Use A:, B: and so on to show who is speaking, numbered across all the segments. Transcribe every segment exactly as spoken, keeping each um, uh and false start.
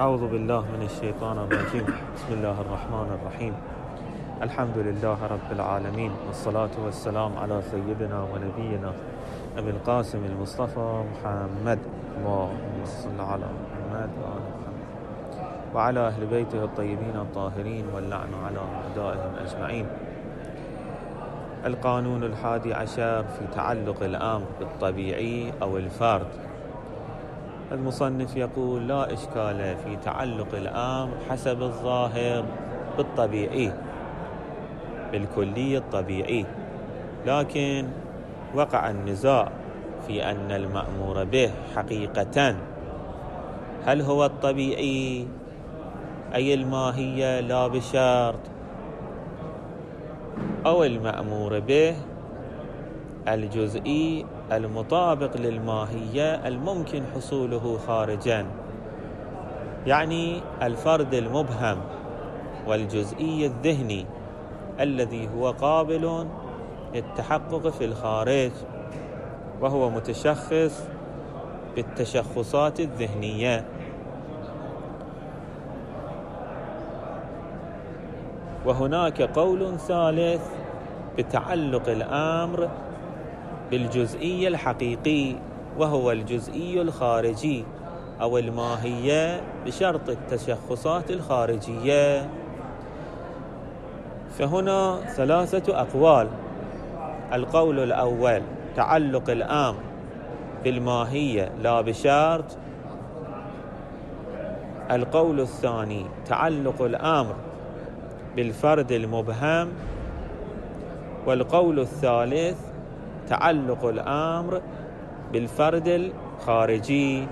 A: أعوذ بالله من الشيطان الرجيم. بسم الله الرحمن الرحيم. الحمد لله رب العالمين، والصلاة والسلام على سيدنا ونبينا أبي القاسم المصطفى محمد، اللهم صل على محمد وآل محمد وعلى أهل بيته الطيبين الطاهرين، واللعن على أعدائهم أجمعين. القانون الحادي عشر في تعلق الأمر بالطبيعي أو الفرد. المصنف يقول: لا إشكال في تعلق الأمر حسب الظاهر بالطبيعي، بالكلي الطبيعي، لكن وقع النزاع في أن المأمور به حقيقة هل هو الطبيعي أي الماهية لا بشرط، أو المأمور به الجزئي المطابق للماهية الممكن حصوله خارجا، يعني الفرد المبهم والجزئي الذهني الذي هو قابل للتحقق في الخارج، وهو متشخص بالتشخصات الذهنية. وهناك قول ثالث بتعلق الأمر بالجزئي الحقيقي، وهو الجزئي الخارجي أو الماهية بشرط التشخصات الخارجية. فهنا ثلاثة أقوال: القول الأول تعلق الأمر بالماهية لا بشرط، القول الثاني تعلق الأمر بالفرد المبهم، والقول الثالث تعلق الأمر بالفرد الخارجي.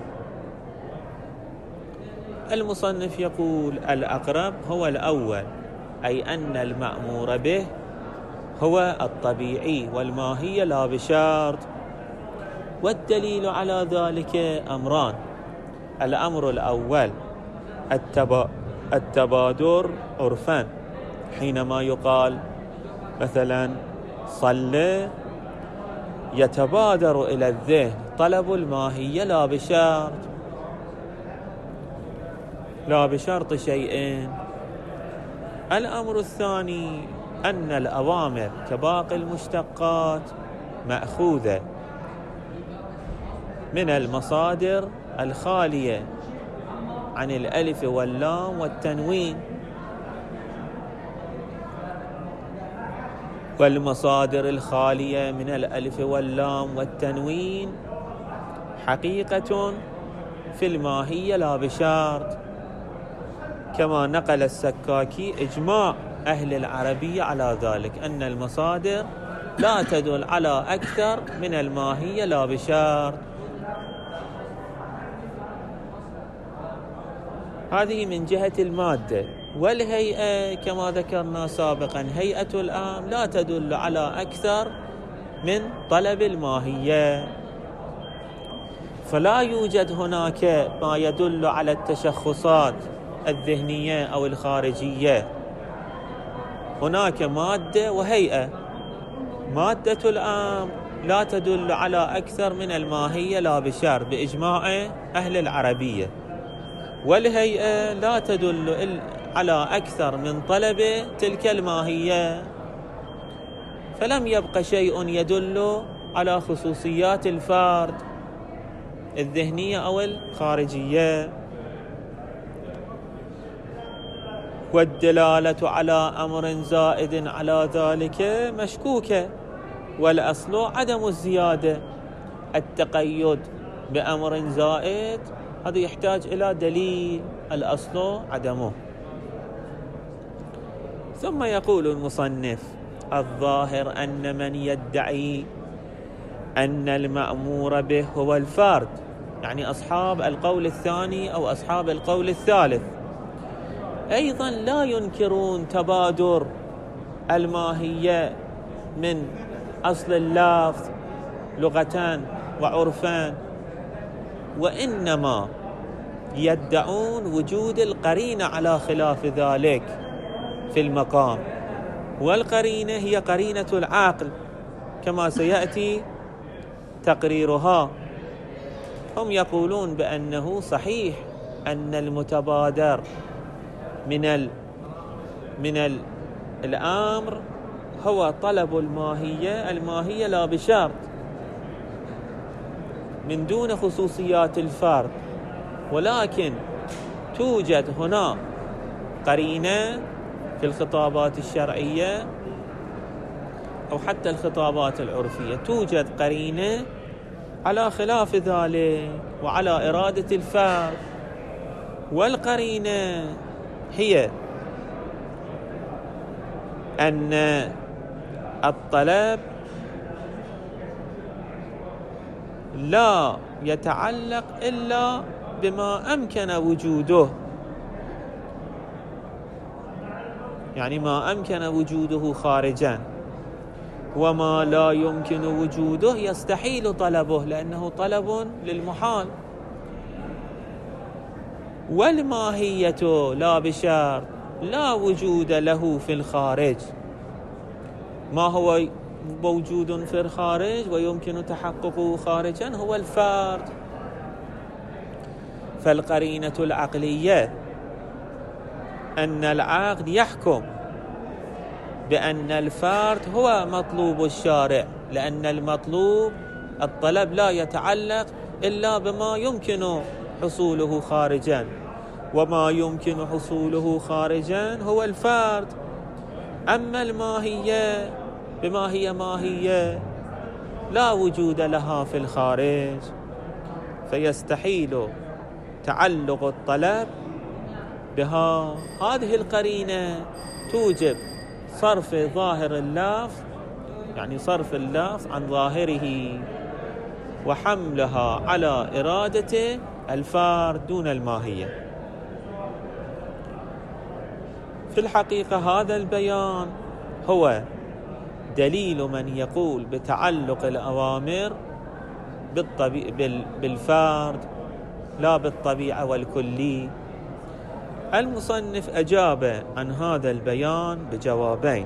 A: المصنف يقول: الأقرب هو الأول، أي أن المأمور به هو الطبيعي والماهية لا بشرط. والدليل على ذلك أمران: الأمر الأول التبا... التبادر عرفا، حينما يقال مثلا صلى يتبادر إلى الذهن طلب الماهية لا بشرط، لا بشرط شيئين. الأمر الثاني أن الأوامر كباقي المشتقات مأخوذة من المصادر الخالية عن الألف واللام والتنوين، والمصادر الخالية من الألف واللام والتنوين حقيقة في الماهية لا بشرط، كما نقل السكاكي إجماع أهل العربية على ذلك، أن المصادر لا تدل على أكثر من الماهية لا بشرط. هذه من جهة المادة. والهيئة كما ذكرنا سابقا، هيئة الأمر لا تدل على أكثر من طلب الماهية، فلا يوجد هناك ما يدل على التشخصات الذهنية أو الخارجية. هناك مادة وهيئة. مادة الأمر لا تدل على أكثر من الماهية لا بشرط بإجماع أهل العربية، والهيئة لا تدل على أكثر من طلب تلك الماهية، فلم يبق شيء يدل على خصوصيات الفرد الذهنية أو الخارجية. والدلالة على أمر زائد على ذلك مشكوكة، والأصل عدم الزيادة. التقيد بأمر زائد هذا يحتاج إلى دليل، الأصل عدمه. ثم يقول المصنف: الظاهر أن من يدعي أن المأمور به هو الفرد، يعني أصحاب القول الثاني أو أصحاب القول الثالث، أيضا لا ينكرون تبادر الماهية من أصل اللفظ لغة وعرفا، وإنما يدعون وجود القرينة على خلاف ذلك في المقام، والقرينة هي قرينة العقل كما سيأتي تقريرها. هم يقولون بأنه صحيح أن المتبادر من ال من ال الأمر هو طلب الماهية، الماهية لا بشرط، من دون خصوصيات الفرد، ولكن توجد هنا قرينة في الخطابات الشرعية أو حتى الخطابات العرفية، توجد قرينة على خلاف ذلك وعلى إرادة الفرد، والقرينة هي أن الطلب لا يتعلق إلا بما أمكن وجوده، يعني ما أمكن وجوده خارجا، وما لا يمكن وجوده يستحيل طلبه لأنه طلب للمحال. والماهية لا بشرط لا وجود له في الخارج. ما هو موجود في الخارج ويمكن تحققه خارجا هو الفرد. فالقرينة العقلية أن العقد يحكم بأن الفرد هو مطلوب الشارع، لأن المطلوب الطلب لا يتعلق إلا بما يمكن حصوله خارجا، وما يمكن حصوله خارجا هو الفرد. أما الماهية بما هي ماهية لا وجود لها في الخارج، فيستحيل تعلق الطلب بها. هذه القرينة توجب صرف ظاهر اللفظ، يعني صرف اللفظ عن ظاهره وحملها على إرادة الفرد دون الماهية. في الحقيقة هذا البيان هو دليل من يقول بتعلق الأوامر بالطبيعة بالفرد لا بالطبيعة والكلي. المصنف أجاب عن هذا البيان بجوابين.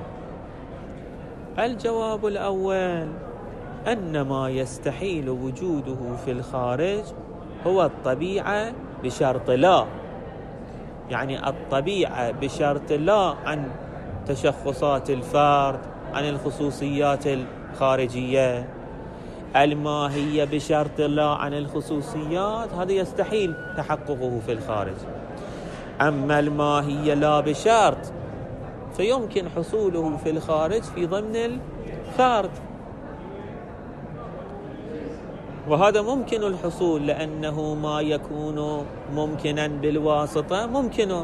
A: الجواب الأول أن ما يستحيل وجوده في الخارج هو الطبيعة بشرط لا، يعني الطبيعة بشرط لا عن تشخصات الفرد، عن الخصوصيات الخارجية. الماهية بشرط لا عن الخصوصيات، هذا يستحيل تحققه في الخارج. أما الماهية لا بشرط فيمكن حصوله في الخارج في ضمن الفرد، وهذا ممكن الحصول، لأنه ما يكون ممكنا بالواسطة ممكن.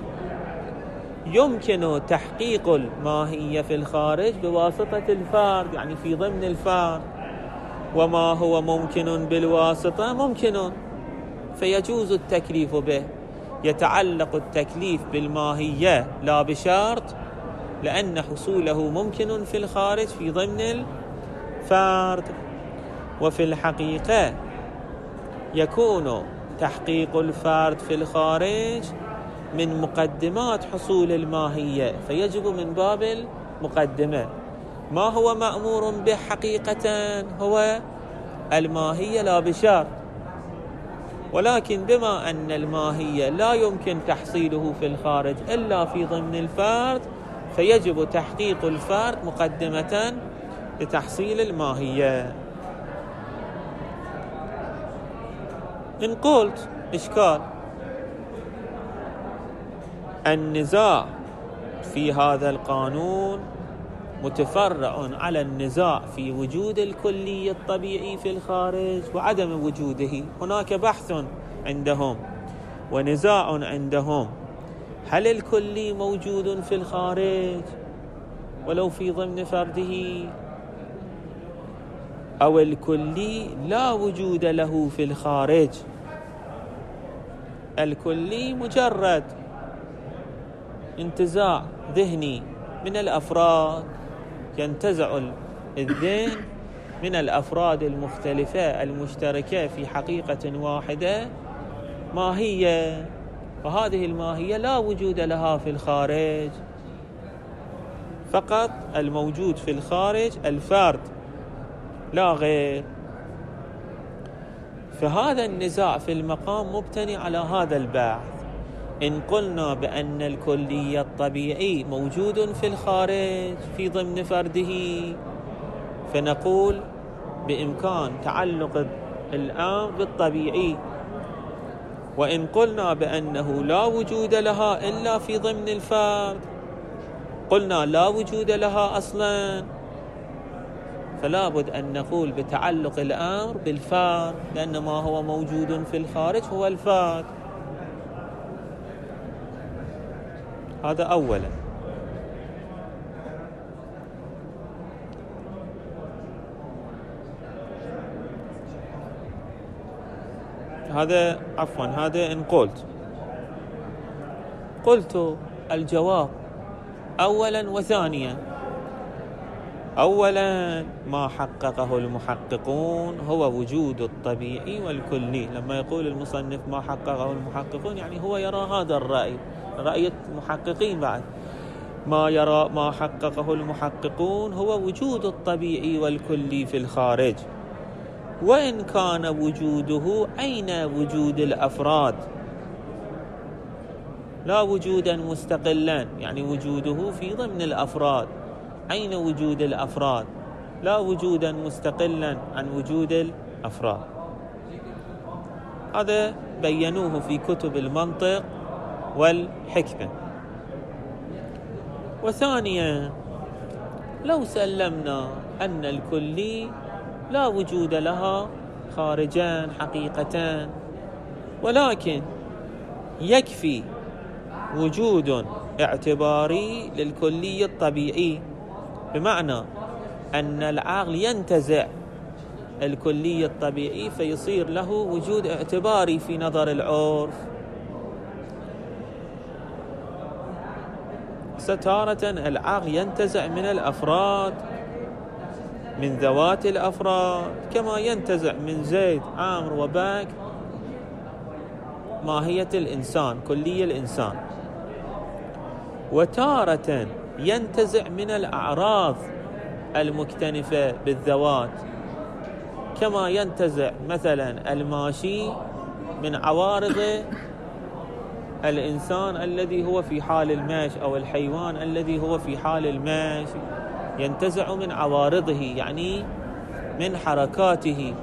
A: يمكن تحقيق الماهية في الخارج بواسطة الفرد، يعني في ضمن الفرد، وما هو ممكن بالواسطة ممكن، فيجوز التكليف به. يتعلق التكليف بالماهية لا بشرط لأن حصوله ممكن في الخارج في ضمن الفرد. وفي الحقيقة يكون تحقيق الفرد في الخارج من مقدمات حصول الماهية، فيجب من باب المقدمة. ما هو مأمور به حقيقة هو الماهية لا بشرط، ولكن بما أن الماهية لا يمكن تحصيله في الخارج إلا في ضمن الفرد، فيجب تحقيق الفرد مقدمة لتحصيل الماهية. إن قلت إشكال، النزاع في هذا القانون متفرع على النزاع في وجود الكلي الطبيعي في الخارج وعدم وجوده. هناك بحث عندهم ونزاع عندهم، هل الكلي موجود في الخارج ولو في ضمن فرده، أو الكلي لا وجود له في الخارج؟ الكلي مجرد انتزاع ذهني من الأفراد، ينتزع الذهن من الأفراد المختلفة المشتركة في حقيقة واحدة ماهية، وهذه الماهية لا وجود لها في الخارج، فقط الموجود في الخارج الفرد لا غير. فهذا النزاع في المقام مبتني على هذا البحث. إن قلنا بأن الكلي الطبيعي موجود في الخارج في ضمن فرده، فنقول بإمكان تعلق الأمر بالطبيعي. وإن قلنا بأنه لا وجود لها إلا في ضمن الفرد، قلنا لا وجود لها أصلا، فلا بد أن نقول بتعلق الأمر بالفرد، لأن ما هو موجود في الخارج هو الفرد. هذا أولا. هذا عفوا هذا إن قلت قلت الجواب أولا وثانيا. أولا ما حققه المحققون هو وجود الطبيعي والكلي. لما يقول المصنف ما حققه المحققون يعني هو يرى هذا الرأي، رأي المحققين. بعد ما يرى ما حققه المحققون هو وجود الطبيعي والكلي في الخارج، وإن كان وجوده أين وجود الأفراد، لا وجودا مستقلا، يعني وجوده في ضمن الأفراد. أين وجود الأفراد؟ لا وجودا مستقلا عن وجود الأفراد. هذا بينوه في كتب المنطق والحكمة. وثانيا لو سلمنا أن الكلي لا وجود لها خارجان حقيقتان، ولكن يكفي وجود اعتباري للكلي الطبيعي، بمعنى أن العقل ينتزع الكلي الطبيعي فيصير له وجود اعتباري في نظر العرف. ستارة العقل ينتزع من الأفراد، من ذوات الأفراد، كما ينتزع من زيد عامر وباك ماهية الإنسان، كلية الإنسان. وتارة ينتزع من الأعراض المكتنفة بالذوات، كما ينتزع مثلا الماشي من عوارض الإنسان الذي هو في حال المشي، أو الحيوان الذي هو في حال المشي، ينتزع من عوارضه يعني من حركاته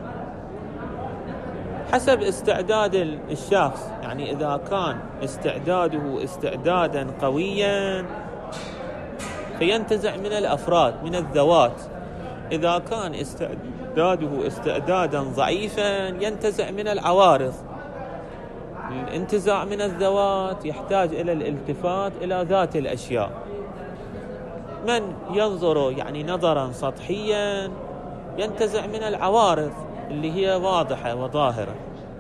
A: حسب استعداد الشخص. يعني إذا كان استعداده استعدادا قويا فينتزع من الأفراد من الذوات، إذا كان استعداده استعدادا ضعيفا ينتزع من العوارض. الانتزاع من الذوات يحتاج إلى الالتفات إلى ذات الأشياء. من ينظر يعني نظرا سطحيا ينتزع من العوارض اللي هي واضحة وظاهرة.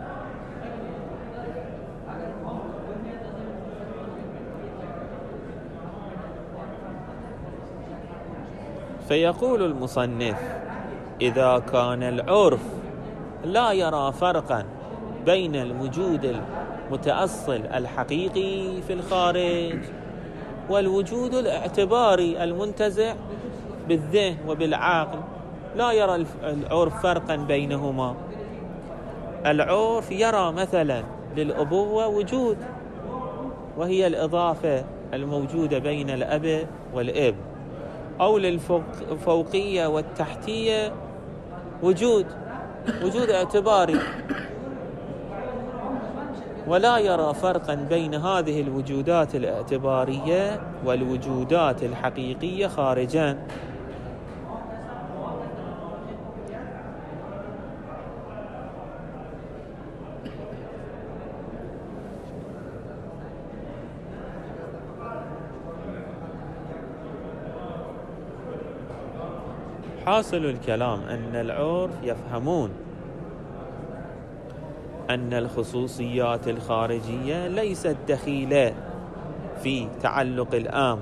A: فيقول المصنف: إذا كان العرف لا يرى فرقا بين الوجود المتأصل الحقيقي في الخارج والوجود الاعتباري المنتزع بالذهن وبالعقل، لا يرى العرف فرقا بينهما. العرف يرى مثلا للأبوة وجود، وهي الإضافة الموجودة بين الأب والابن، أو للفوقية والتحتية وجود وجود اعتباري، ولا يرى فرقا بين هذه الوجودات الاعتبارية والوجودات الحقيقية خارجا. حاصل الكلام أن العرف يفهمون أن الخصوصيات الخارجية ليست دخيلة في تعلق الأمر،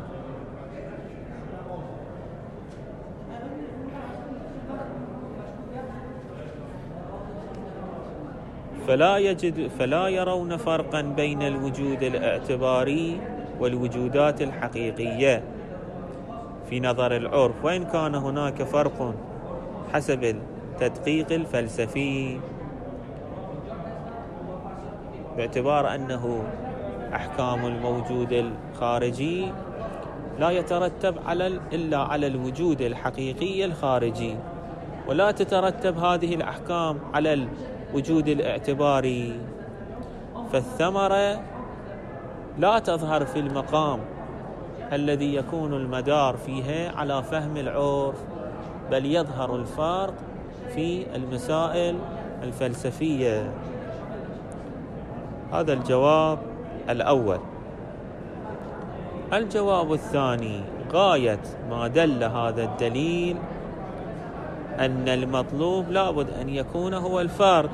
A: فلا يجد فلا يرون فرقا بين الوجود الاعتباري والوجودات الحقيقية في نظر العرف، وإن كان هناك فرق حسب التدقيق الفلسفي، باعتبار أنه أحكام الموجود الخارجي لا يترتب على إلا على الوجود الحقيقي الخارجي، ولا تترتب هذه الأحكام على الوجود الاعتباري، فالثمرة لا تظهر في المقام الذي يكون المدار فيه على فهم العرف، بل يظهر الفرق في المسائل الفلسفية. هذا الجواب الأول. الجواب الثاني: غاية ما دل هذا الدليل أن المطلوب لابد أن يكون هو الفرد،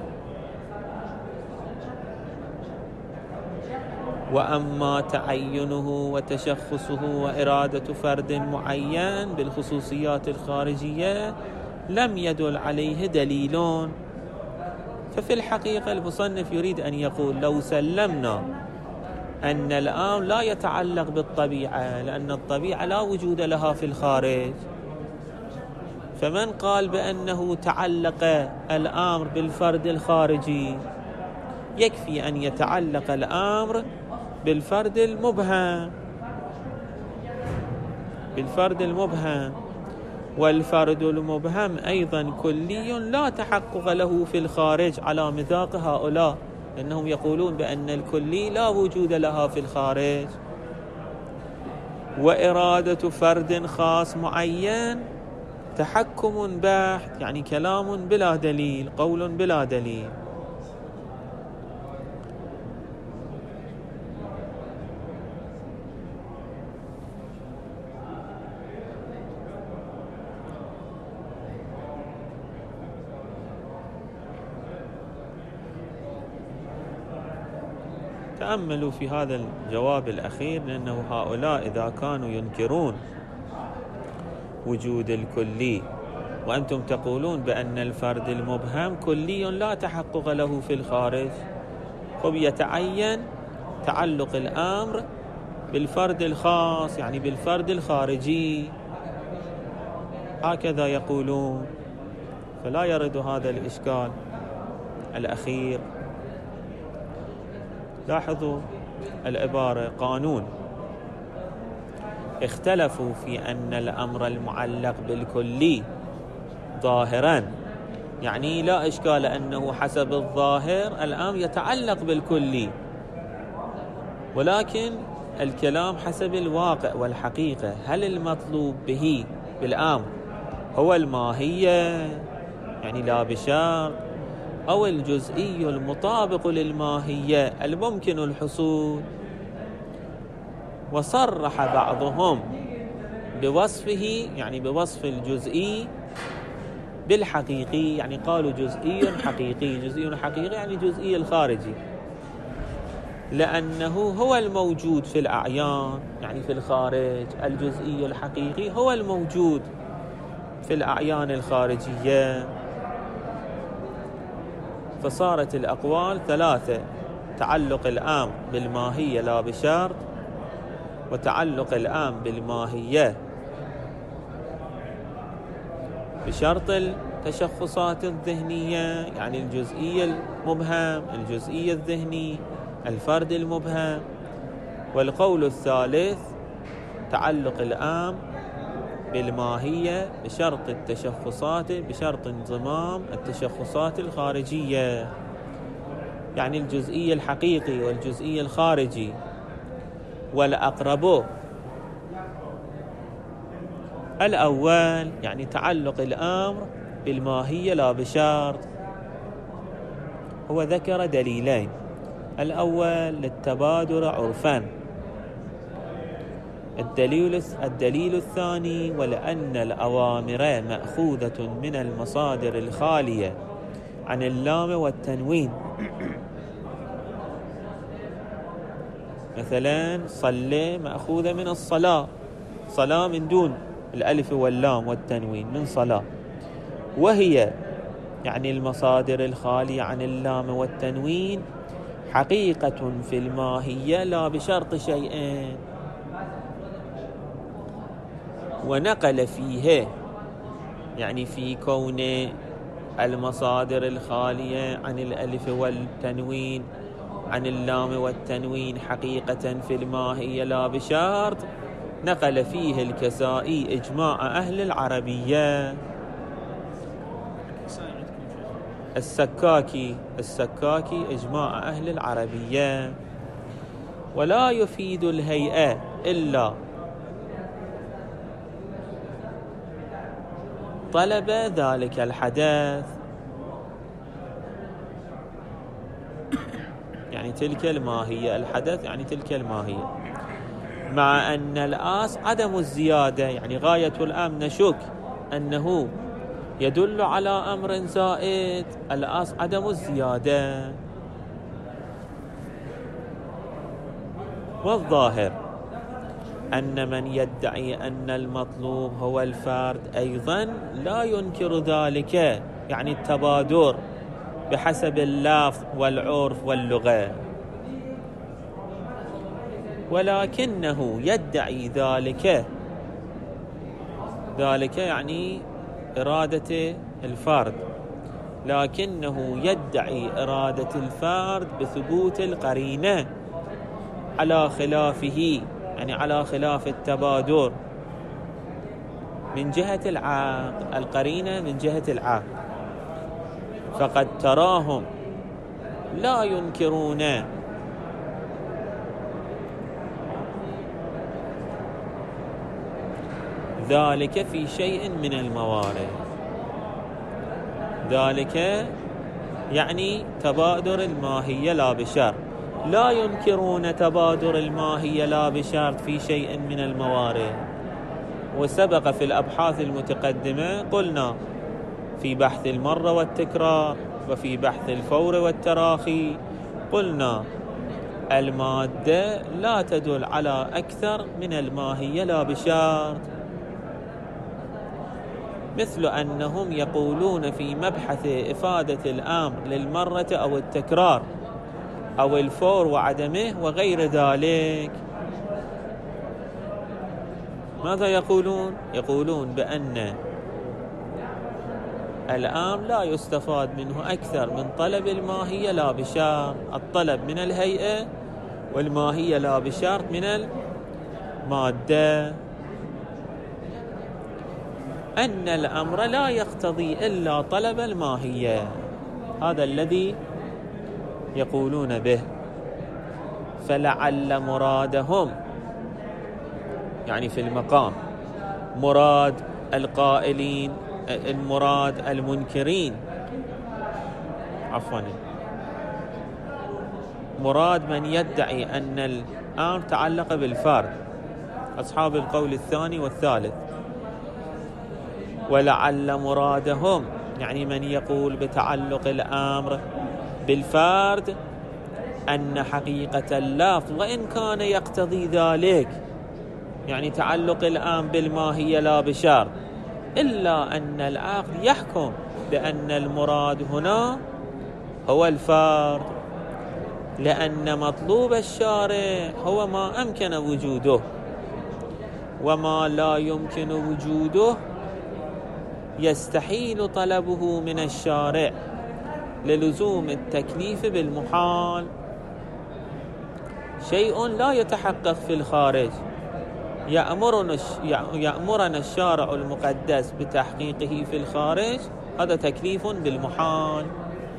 A: وأما تعينه وتشخصه وإرادة فرد معين بالخصوصيات الخارجية لم يدل عليه دليل. ففي الحقيقة المصنف يريد أن يقول لو سلمنا أن الأمر لا يتعلق بالطبيعة، لأن الطبيعة لا وجود لها في الخارج، فمن قال بأنه تعلق الأمر بالفرد الخارجي؟ يكفي أن يتعلق الأمر بالفرد المبهم، بالفرد المبهم، والفرد المبهم أيضا كلي لا تحقق له في الخارج على مذاق هؤلاء، لأنهم يقولون بأن الكلي لا وجود لها في الخارج. وإرادة فرد خاص معين تحكم بحت، يعني كلام بلا دليل، قول بلا دليل. تأملوا في هذا الجواب الأخير، لأنه هؤلاء إذا كانوا ينكرون وجود الكلي وأنتم تقولون بأن الفرد المبهم كلي لا تحقق له في الخارج، فبيتعين تعلق الأمر بالفرد الخاص، يعني بالفرد الخارجي، هكذا يقولون، فلا يرد هذا الإشكال الأخير. لاحظوا العبارة: قانون اختلفوا في أن الأمر المعلق بالكلي ظاهرا، يعني لا إشكال أنه حسب الظاهر الأمر يتعلق بالكلي، ولكن الكلام حسب الواقع والحقيقة. هل المطلوب به بالأمر هو الماهية، يعني لا بشرط، أو الجزئي المطابق للماهية الممكن الحصول؟ وصرح بعضهم بوصفه، يعني بوصف الجزئي بالحقيقي، يعني قالوا جزئي حقيقي. جزئي حقيقي يعني جزئي الخارجي، لأنه هو الموجود في الأعيان، يعني في الخارج. الجزئي الحقيقي هو الموجود في الأعيان الخارجية. فصارت الأقوال ثلاثة: تعلق الأمر بالماهية لا بشرط، وتعلق الأمر بالماهية بشرط التشخصات الذهنية، يعني الجزئي المبهم، الجزئي الذهني، الفرد المبهم. والقول الثالث: تعلق الأمر بالماهية بشرط التشخصات، بشرط انضمام التشخصات الخارجية، يعني الجزئي الحقيقي والجزئي الخارجي. والأقرب الأول، يعني تعلق الأمر بالماهية لا بشرط. هو ذكر دليلين: الأول للتبادر عرفا، الدليل الدليل الثاني ولأن الأوامر مأخوذة من المصادر الخالية عن اللام والتنوين. مثلا صلي مأخوذة من الصلاة، صلاة من دون الألف واللام والتنوين، من صلاة، وهي يعني المصادر الخالية عن اللام والتنوين حقيقة في الماهية لا بشرط شيئين. ونقل فيه، يعني في كون المصادر الخالية عن الألف والتنوين عن اللام والتنوين حقيقة في الماهية لا بشرط، نقل فيه الكسائي إجماع أهل العربية. السكاكي السكاكي إجماع أهل العربية. ولا يفيد الهيئة إلا طلب ذلك الحدث، يعني تلك الماهية، الحدث يعني تلك الماهية، مع أن الآس عدم الزيادة، يعني غاية الآن نشك أنه يدل على أمر زائد، الآس عدم الزيادة. والظاهر أن من يدعي أن المطلوب هو الفرد أيضا لا ينكر ذلك، يعني التبادر بحسب اللفظ والعرف واللغة، ولكنه يدعي ذلك ذلك يعني إرادة الفرد، لكنه يدعي إرادة الفرد بثبوت القرينة على خلافه، يعني على خلاف التبادر من جهة العقل، القرينة من جهة العقل. فقد تراهم لا ينكرون ذلك في شيء من الموارد، ذلك يعني تبادر الماهية لا بشرط، لا ينكرون تبادر الماهية لا بشرط في شيء من الموارد. وسبق في الأبحاث المتقدمة قلنا في بحث المرة والتكرار وفي بحث الفور والتراخي، قلنا المادة لا تدل على أكثر من الماهية لا بشرط، مثل أنهم يقولون في مبحث إفادة الأمر للمرة أو التكرار أو الفور وعدمه وغير ذلك. ماذا يقولون؟ يقولون بأن الأمر لا يستفاد منه أكثر من طلب الماهية لا بشرط، الطلب من الهيئة والماهية لا بشرط من المادة، أن الأمر لا يقتضي إلا طلب الماهية، هذا الذي يقولون به. فلعل مرادهم يعني في المقام مراد القائلين، المراد المنكرين، عفوا مراد من يدعي أن الأمر تعلق بالفرد، أصحاب القول الثاني والثالث. ولعل مرادهم يعني من يقول بتعلق الأمر بالفرد أن حقيقة اللفظ وإن كان يقتضي ذلك، يعني تعلق الأمر بالماهية لا بشرط، إلا أن العقل يحكم بأن المراد هنا هو الفرد، لأن مطلوب الشارع هو ما أمكن وجوده، وما لا يمكن وجوده يستحيل طلبه من الشارع للزوم التكليف بالمحال. شيء لا يتحقق في الخارج يأمرنا يأمرنا الشارع المقدس بتحقيقه في الخارج، هذا تكليف بالمحال.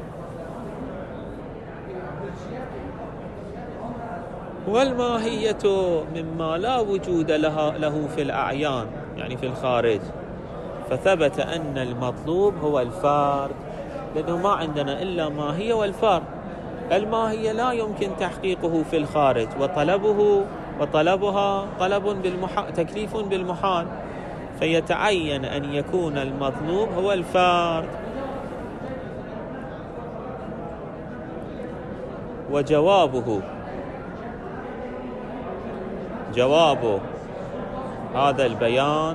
A: والماهية مما لا وجود لها له في الأعيان، يعني في الخارج، فثبت أن المطلوب هو الفرد، لأنه ما عندنا إلا ماهية والفرد. الماهية لا يمكن تحقيقه في الخارج، وطلبه وطلبها طلب بالمحال، تكليف بالمحال، فيتعين أن يكون المطلوب هو الفرد. وجوابه جواب هذا البيان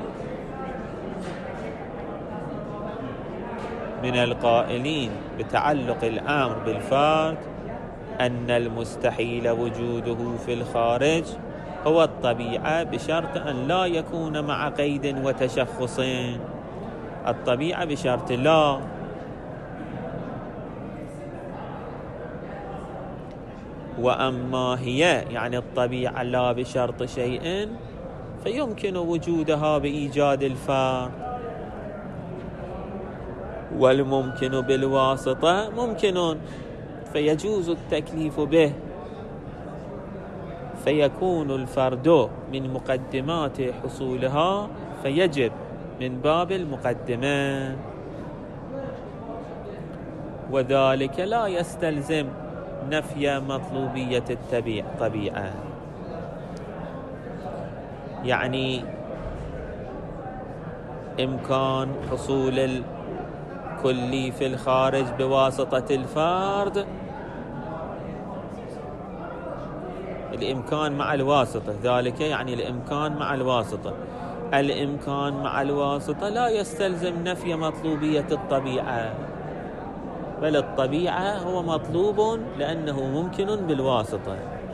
A: من القائلين بتعلق الأمر بالفرد أن المستحيل وجوده في الخارج هو الطبيعة، بشرط أن لا يكون مع قيد وتشخص، الطبيعة بشرط لا. وأما هي يعني الطبيعة لا بشرط شيء فيمكن وجودها بإيجاد الفرد، والممكن بالواسطة ممكن فيجوز التكليف به، فيكون الفرد من مقدمات حصولها فيجب من باب المقدمة، وذلك لا يستلزم نفي مطلوبية الطبيعة. يعني إمكان حصول الكلي في الخارج بواسطة الفرد، الإمكان مع الواسطة، ذلك يعني الإمكان مع الواسطة. الإمكان مع الواسطة لا يستلزم نفي مطلوبية الطبيعة، بل الطبيعة هو مطلوب لأنه ممكن بالواسطة.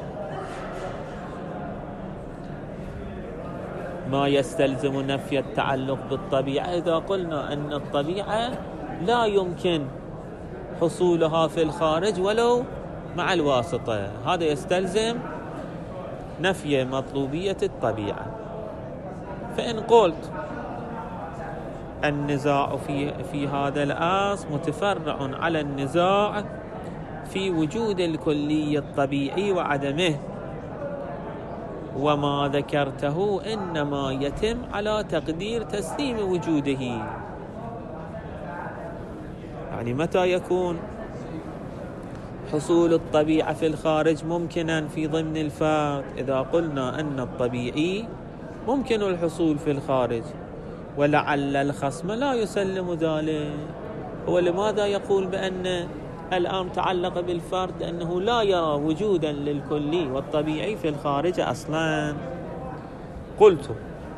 A: ما يستلزم نفي التعلق بالطبيعة إذا قلنا أن الطبيعة لا يمكن حصولها في الخارج ولو مع الواسطة، هذا يستلزم نفي مطلوبية الطبيعة. فإن قلت النزاع في في هذا الأصل متفرع على النزاع في وجود الكلي الطبيعي وعدمه، وما ذكرته إنما يتم على تقدير تسليم وجوده. يعني متى يكون حصول الطبيعة في الخارج ممكنا في ضمن الفرد؟ إذا قلنا أن الطبيعي ممكن الحصول في الخارج ولعل الخصم لا يسلم ذلك، هو لماذا يقول بأن الآن تعلق بالفرد؟ لأنه لا يرى وجودا للكلي والطبيعي في الخارج أصلا. قلت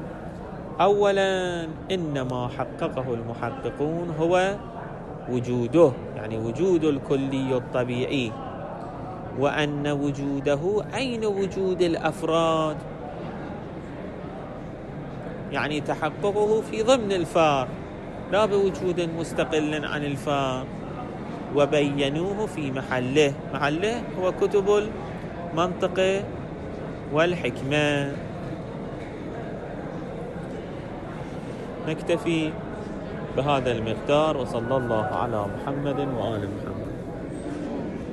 A: أولا إنما حققه المحققون هو وجوده، يعني وجود الكلي الطبيعي، وأن وجوده عين وجود الأفراد، يعني تحققه في ضمن الفرد لا بوجود مستقل عن الفرد، وبينوه في محله. محله هو كتب المنطق والحكمة. نكتفي بهذا المقدار، وصلى الله على محمد وآل محمد.